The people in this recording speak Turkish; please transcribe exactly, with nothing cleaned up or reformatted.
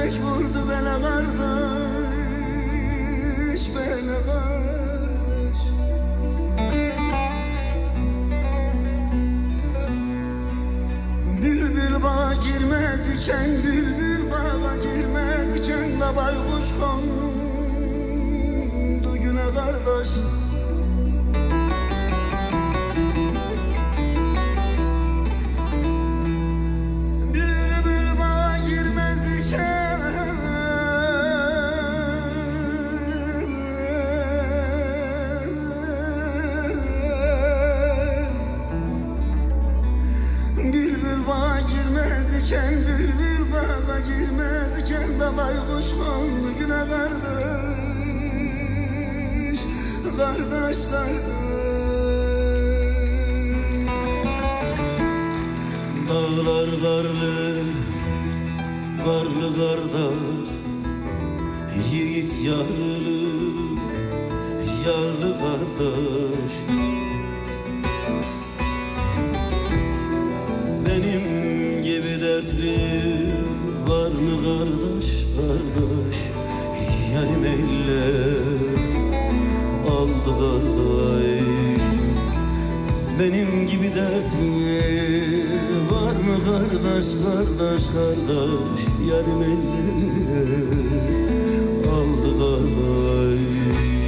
Felek vurdu bana kardeş, bana kardeş. Bülbül bağa girmez iken, bülbül bağa girmez iken de baykuş kondu güne kardeş. Bülbül bağa girmez iken, bülbül bağa girmez iken de baykuş kondu güne kardeş, kardeş, kardeş. Dağlar karlı, karlı kardeş, yiğit yarlı, yarlı kardeş. Benim gibi dertli var mı kardeş, kardeş? Yarim eller aldı kardeş. Benim gibi dertli var mı kardeş, kardeş, kardeş? Yarim eller aldı kardeş.